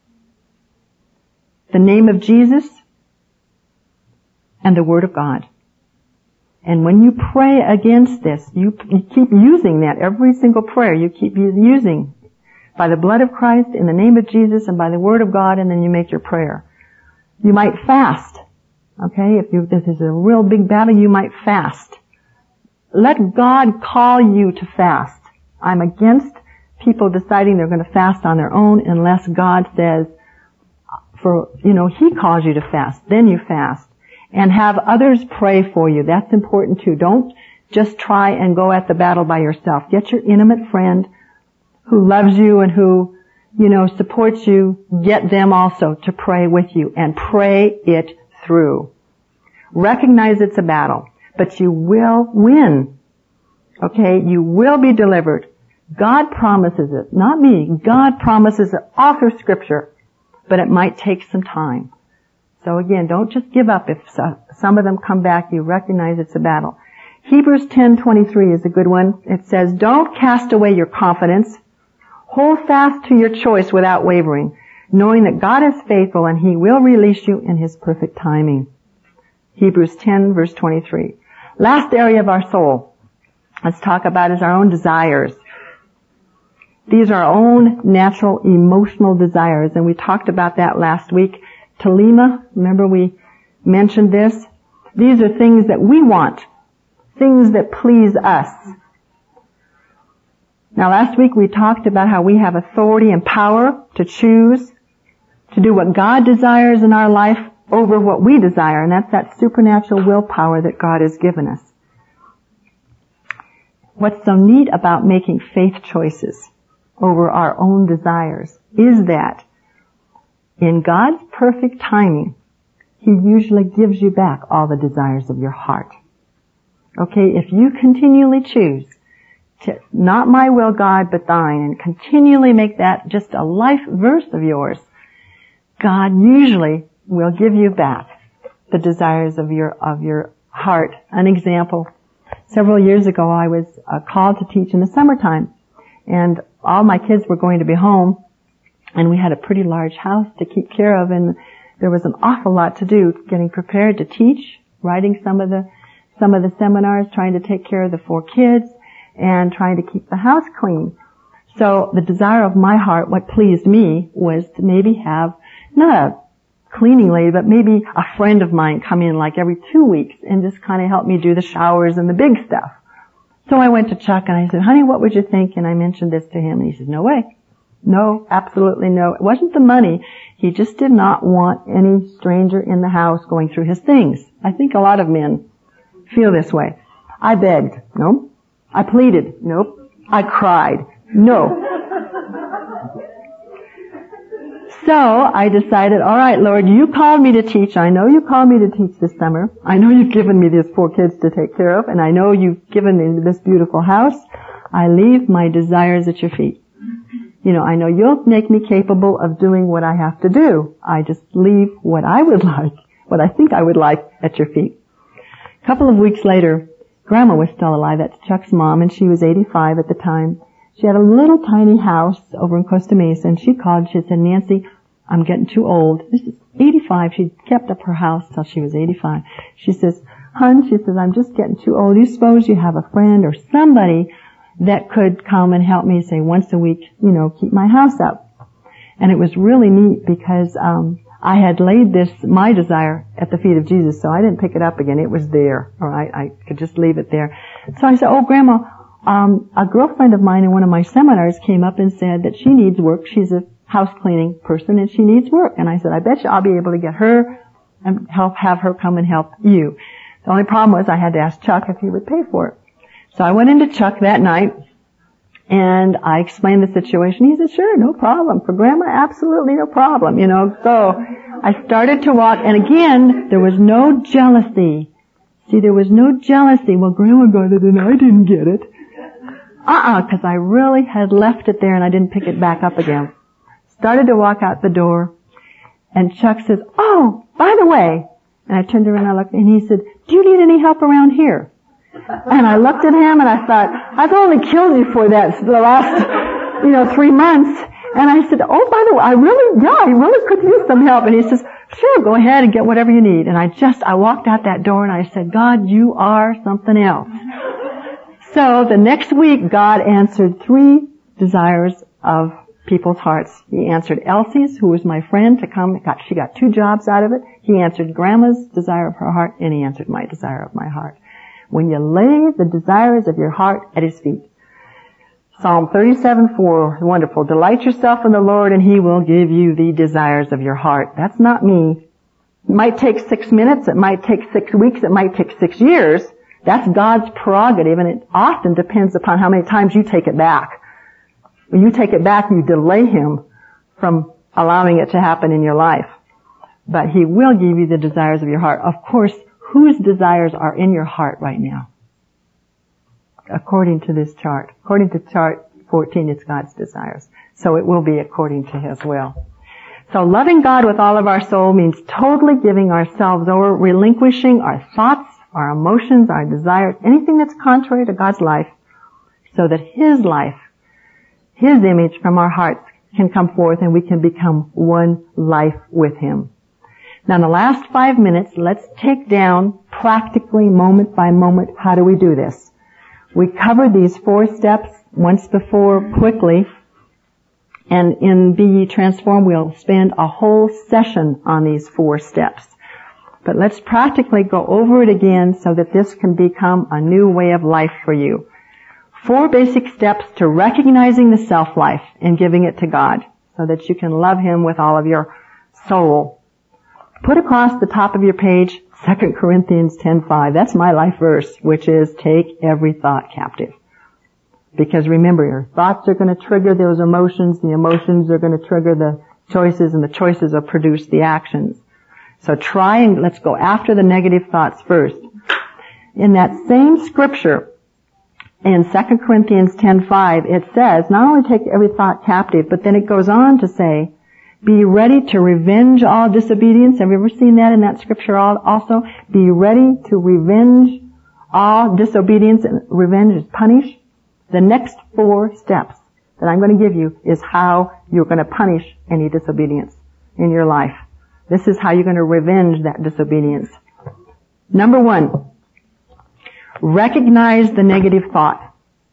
the name of Jesus, and the Word of God. And when you pray against this, you keep using that. Every single prayer you keep using by the blood of Christ, in the name of Jesus, and by the Word of God, and then you make your prayer. You might fast. Okay? If this is a real big battle, you might fast. Let God call you to fast. I'm against people deciding they're going to fast on their own unless God says, He calls you to fast. Then you fast. And have others pray for you. That's important too. Don't just try and go at the battle by yourself. Get your intimate friend who loves you and who, supports you. Get them also to pray with you and pray it through. Recognize it's a battle, but you will win. Okay? You will be delivered. God promises it, not me. God promises it all through Scripture, but it might take some time. So again, don't just give up. If some of them come back, you recognize it's a battle. Hebrews 10:23 is a good one. It says, don't cast away your confidence. Hold fast to your choice without wavering, knowing that God is faithful and He will release you in His perfect timing. Hebrews 10, verse 23. Last area of our soul, let's talk about, is our own desires. These are our own natural emotional desires, and we talked about that last week. Telema, remember we mentioned this? These are things that we want, things that please us. Now last week we talked about how we have authority and power to choose to do what God desires in our life over what we desire, and that's that supernatural willpower that God has given us. What's so neat about making faith choices over our own desires is that in God's perfect timing, He usually gives you back all the desires of your heart. Okay, if you continually choose to, not my will, God, but thine, and continually make that just a life verse of yours, God usually will give you back the desires of your heart. An example, several years ago I was called to teach in the summertime, and all my kids were going to be home, and we had a pretty large house to keep care of, and there was an awful lot to do, getting prepared to teach, writing some of the seminars, trying to take care of the 4 kids, and trying to keep the house clean. So the desire of my heart, what pleased me, was to maybe have, not a cleaning lady, but maybe a friend of mine come in like every 2 weeks and just kind of help me do the showers and the big stuff. So I went to Chuck and I said, honey, what would you think? And I mentioned this to him, and he said, no way. No, absolutely no. It wasn't the money. He just did not want any stranger in the house going through his things. I think a lot of men feel this way. I begged. Nope. I pleaded. Nope. I cried. No. So I decided, all right, Lord, you called me to teach. I know you called me to teach this summer. I know you've given me these 4 kids to take care of, and I know you've given me this beautiful house. I leave my desires at your feet. I know you'll make me capable of doing what I have to do. I just leave what I would like, what I think I would like, at your feet. A couple of weeks later, Grandma was still alive. That's Chuck's mom, and she was 85 at the time. She had a little tiny house over in Costa Mesa, and she called. She said, Nancy, I'm getting too old. This is 85. She kept up her house till she was 85. She says, Hun, she says, I'm just getting too old. Do you suppose you have a friend or somebody that could come and help me, say, once a week, keep my house up? And it was really neat because, I had laid my desire at the feet of Jesus, so I didn't pick it up again. It was there. Or I could just leave it there. So I said, oh, Grandma, a girlfriend of mine in one of my seminars came up and said that she needs work. She's a house cleaning person and she needs work. And I said, I bet you I'll be able to get her and have her come and help you. The only problem was I had to ask Chuck if he would pay for it. So I went into Chuck that night and I explained the situation. He said, sure, no problem. For Grandma, absolutely no problem, So I started to walk, and again, there was no jealousy. See, there was no jealousy. Well, Grandma got it and I didn't get it. Because I really had left it there and I didn't pick it back up again. Started to walk out the door, and Chuck says, oh, by the way, and I turned around and I looked, and he said, do you need any help around here? And I looked at him and I thought, I've only killed you for that the last, 3 months. And I said, oh, by the way, I really could use some help. And he says, sure, go ahead and get whatever you need. And I walked out that door and I said, God, you are something else. So the next week, God answered 3 desires of people's hearts. He answered Elsie's, who was my friend, to come. She got 2 jobs out of it. He answered Grandma's desire of her heart, and he answered my desire of my heart. When you lay the desires of your heart at His feet. Psalm 37:4, wonderful. Delight yourself in the Lord and He will give you the desires of your heart. That's not me. It might take 6 minutes. It might take 6 weeks. It might take 6 years. That's God's prerogative, and it often depends upon how many times you take it back. When you take it back, you delay Him from allowing it to happen in your life. But He will give you the desires of your heart. Of course, whose desires are in your heart right now? According to this chart. According to chart 14, it's God's desires. So it will be according to His will. So loving God with all of our soul means totally giving ourselves over, relinquishing our thoughts, our emotions, our desires, anything that's contrary to God's life, so that His life, His image from our hearts can come forth and we can become one life with Him. Now in the last 5 minutes, let's take down practically, moment by moment, how do we do this? We covered these 4 steps once before quickly, and in Be Ye Transformed, we'll spend a whole session on these 4 steps. But let's practically go over it again so that this can become a new way of life for you. 4 basic steps to recognizing the self-life and giving it to God so that you can love Him with all of your soul. Put across the top of your page 2 Corinthians 10:5. That's my life verse, which is take every thought captive. Because remember, your thoughts are going to trigger those emotions, the emotions are going to trigger the choices, and the choices will produce the actions. So let's go after the negative thoughts first. In that same scripture, in 2 Corinthians 10:5, it says, not only take every thought captive, but then it goes on to say, be ready to revenge all disobedience. Have you ever seen that in that scripture also? Be ready to revenge all disobedience, and revenge is punish. The next 4 steps that I'm going to give you is how you're going to punish any disobedience in your life. This is how you're going to revenge that disobedience. Number 1, recognize the negative thought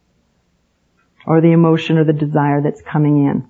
or the emotion or the desire that's coming in.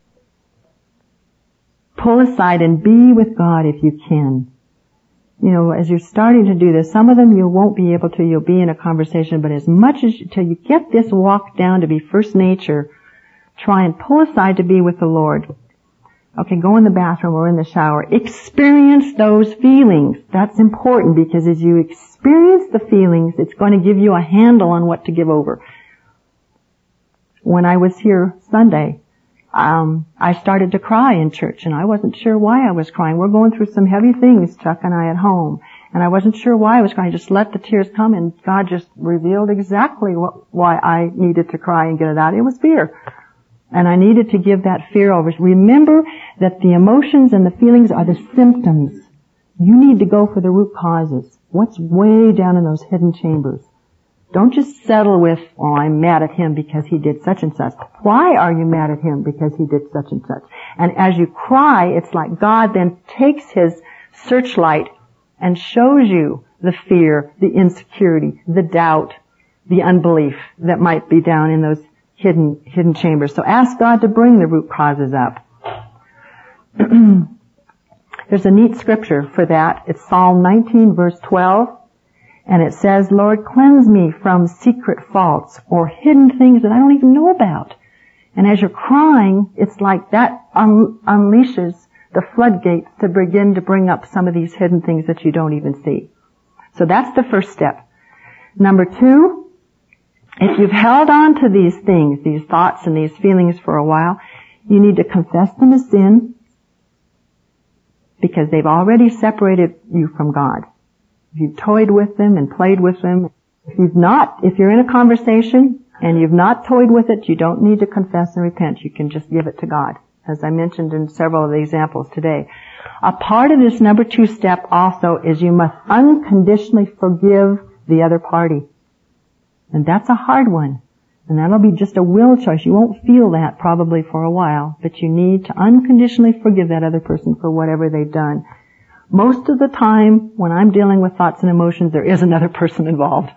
Pull aside and be with God if you can. As you're starting to do this, some of them you won't be able to, you'll be in a conversation, but as much as, till you get this walk down to be first nature, try and pull aside to be with the Lord. Okay, go in the bathroom or in the shower. Experience those feelings. That's important because as you experience the feelings, it's going to give you a handle on what to give over. When I was here Sunday, I started to cry in church, and I wasn't sure why I was crying. We're going through some heavy things, Chuck and I, at home, and I wasn't sure why I was crying. I just let the tears come, and God just revealed exactly why I needed to cry and get it out. It was fear, and I needed to give that fear over. Remember that the emotions and the feelings are the symptoms. You need to go for the root causes. What's way down in those hidden chambers? Don't just settle with, oh, I'm mad at him because he did such and such. Why are you mad at him because he did such and such? And as you cry, it's like God then takes His searchlight and shows you the fear, the insecurity, the doubt, the unbelief that might be down in those hidden chambers. So ask God to bring the root causes up. There's a neat scripture for that. It's Psalm 19 verse 12. And it says, Lord, cleanse me from secret faults or hidden things that I don't even know about. And as you're crying, it's like that unleashes the floodgates to begin to bring up some of these hidden things that you don't even see. So that's the first step. Number 2, if you've held on to these things, these thoughts and these feelings for a while, you need to confess them as sin because they've already separated you from God. If you've toyed with them and played with them, if you're in a conversation and you've not toyed with it, you don't need to confess and repent. You can just give it to God, as I mentioned in several of the examples today. A part of this number 2 step also is you must unconditionally forgive the other party. And that's a hard one. And that'll be just a will choice. You won't feel that probably for a while, but you need to unconditionally forgive that other person for whatever they've done. Most of the time, when I'm dealing with thoughts and emotions, there is another person involved.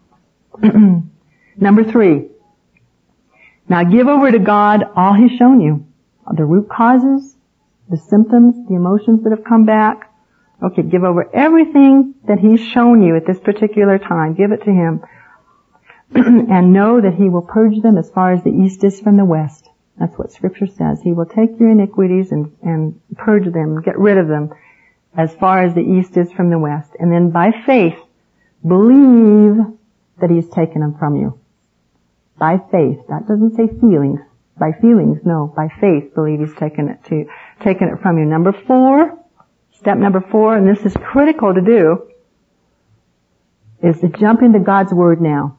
Number 3. Now give over to God all He's shown you. The root causes, the symptoms, the emotions that have come back. Okay, give over everything that He's shown you at this particular time. Give it to Him. And know that He will purge them as far as the east is from the west. That's what Scripture says. He will take your iniquities and purge them, get rid of them, as far as the east is from the west. And then by faith, believe that He's taken them from you. By faith. That doesn't say feelings. By feelings, no. By faith, believe He's taken it from you. Number 4, step number 4, and this is critical to do, is to jump into God's Word now.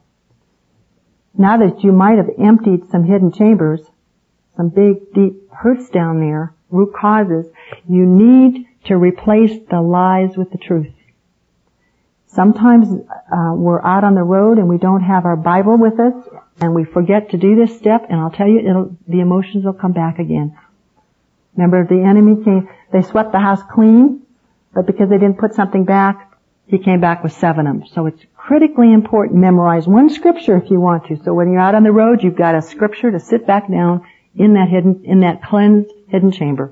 Now that you might have emptied some hidden chambers, some big, deep hurts down there, root causes, you need to replace the lies with the truth. Sometimes we're out on the road and we don't have our Bible with us and we forget to do this step, and I'll tell you, the emotions will come back again. Remember, the enemy came, they swept the house clean, but because they didn't put something back, he came back with 7 of them. So it's critically important. Memorize one scripture if you want to. So when you're out on the road, you've got a scripture to sit back down in that cleansed hidden chamber.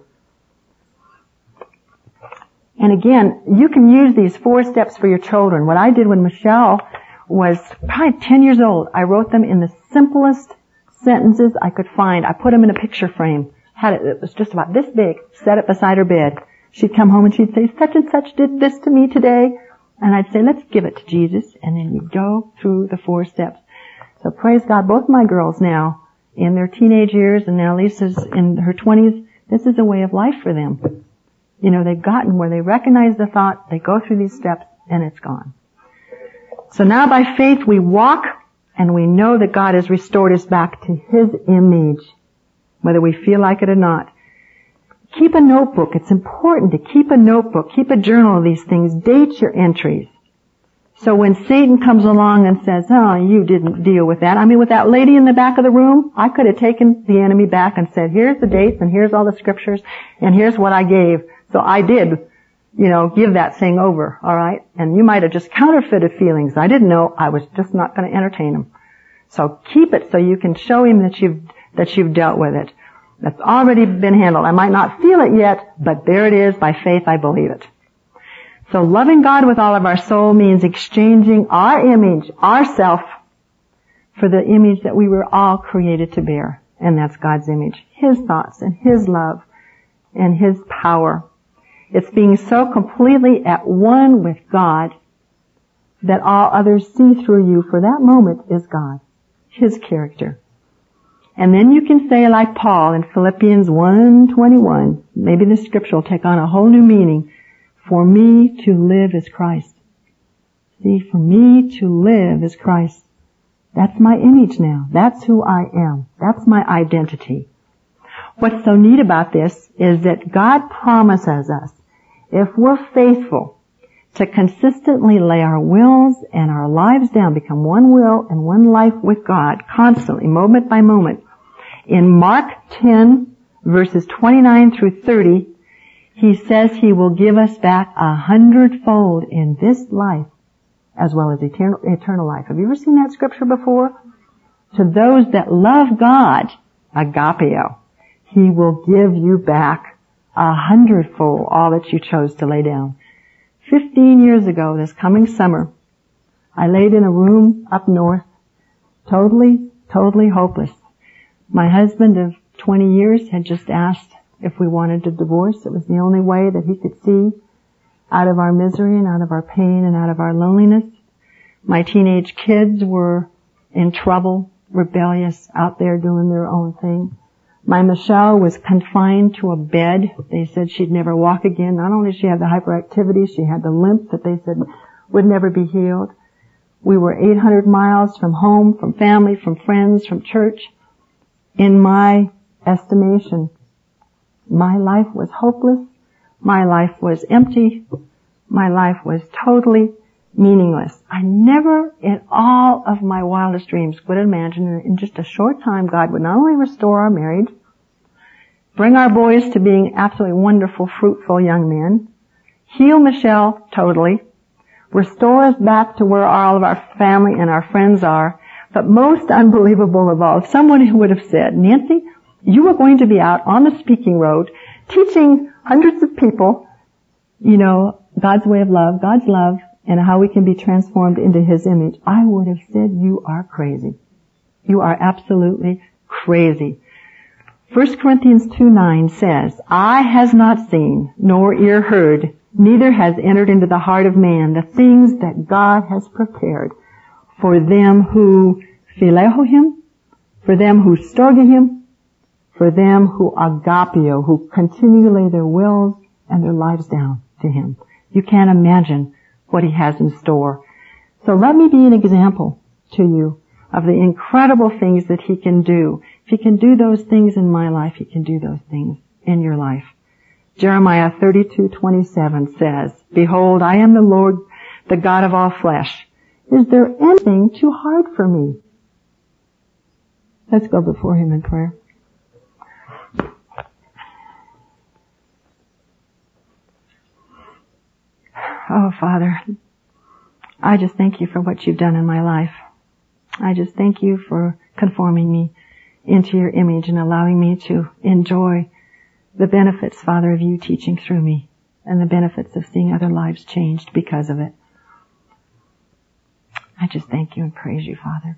And again, you can use these 4 steps for your children. What I did when Michelle was probably 10 years old, I wrote them in the simplest sentences I could find. I put them in a picture frame. It was just about this big, set it beside her bed. She'd come home and she'd say, such and such did this to me today. And I'd say, let's give it to Jesus. And then you go through the 4 steps. So praise God, both my girls now, in their teenage years, and now Lisa's in her 20s, this is a way of life for them. You know, they've gotten where they recognize the thought, they go through these steps, and it's gone. So now by faith we walk, and we know that God has restored us back to His image, whether we feel like it or not. Keep a notebook. It's important to keep a notebook, keep a journal of these things, date your entries. So when Satan comes along and says, oh, you didn't deal with that. I mean, with that lady in the back of the room, I could have taken the enemy back and said, here's the dates and here's all the scriptures and here's what I gave. So I did, give that thing over, all right? And you might have just counterfeited feelings. I didn't know. I was just not going to entertain them. So keep it so you can show him that you've dealt with it. That's already been handled. I might not feel it yet, but there it is. By faith, I believe it. So loving God with all of our soul means exchanging our image, ourself, for the image that we were all created to bear. And that's God's image. His thoughts and His love and His power. It's being so completely at one with God that all others see through you for that moment is God, His character. And then you can say like Paul in Philippians 1:21, maybe this scripture will take on a whole new meaning. For me to live is Christ. See, for me to live is Christ. That's my image now. That's who I am. That's my identity. What's so neat about this is that God promises us, if we're faithful, to consistently lay our wills and our lives down, become one will and one life with God, constantly, moment by moment. In Mark 10, verses 29 through 30, He says He will give us back 100-fold in this life, as well as eternal life. Have you ever seen that scripture before? To those that love God, agapeo, He will give you back 100-fold all that you chose to lay down. 15 years ago, this coming summer, I laid in a room up north, totally hopeless. My husband of 20 years had just asked if we wanted to divorce. It was the only way that he could see out of our misery and out of our pain and out of our loneliness. My teenage kids were in trouble, rebellious, out there doing their own thing. My Michelle was confined to a bed. They said she'd never walk again. Not only did she have the hyperactivity, she had the limp that they said would never be healed. We were 800 miles from home, from family, from friends, from church. In my estimation, my life was hopeless. My life was empty. My life was totally meaningless. I never in all of my wildest dreams would imagine that in just a short time God would not only restore our marriage, bring our boys to being absolutely wonderful, fruitful young men, heal Michelle totally, restore us back to where all of our family and our friends are, but most unbelievable of all, someone who would have said, Nancy, you are going to be out on the speaking road teaching hundreds of people, God's way of love, God's love, and how we can be transformed into His image. I would have said, you are crazy. You are absolutely crazy. 1 Corinthians 2:9 says, Eye has not seen, nor ear heard, neither has entered into the heart of man the things that God has prepared for them who phileo Him, for them who storge Him, for them who agapeo, who continually lay their wills and their lives down to Him. You can't imagine what He has in store. So let me be an example to you of the incredible things that He can do. If He can do those things in my life, He can do those things in your life. Jeremiah 32:27 says, Behold, I am the Lord, the God of all flesh. Is there anything too hard for me? Let's go before Him in prayer. Oh, Father, I just thank You for what You've done in my life. I just thank You for conforming me into Your image and allowing me to enjoy the benefits, Father, of You teaching through me and the benefits of seeing other lives changed because of it. I just thank You and praise You, Father.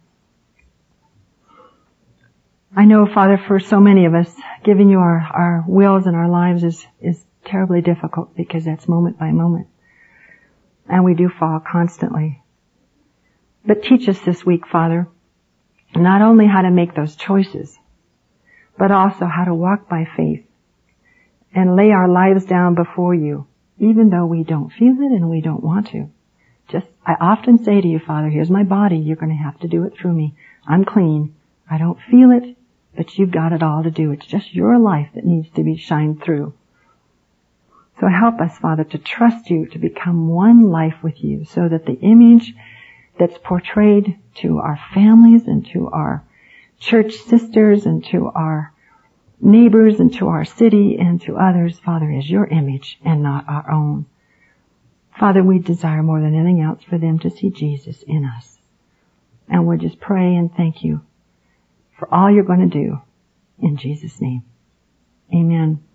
I know, Father, for so many of us, giving You our wills and our lives is terribly difficult because that's moment by moment. And we do fall constantly. But teach us this week, Father, not only how to make those choices, but also how to walk by faith and lay our lives down before You, even though we don't feel it and we don't want to. I often say to You, Father, here's my body, You're going to have to do it through me. I'm clean. I don't feel it, but You've got it all to do. It's just Your life that needs to be shined through. So help us, Father, to trust You, to become one life with You, so that the image that's portrayed to our families and to our church sisters and to our neighbors and to our city and to others, Father, is Your image and not our own. Father, we desire more than anything else for them to see Jesus in us. And we'll just pray and thank You for all You're going to do. In Jesus' name, amen.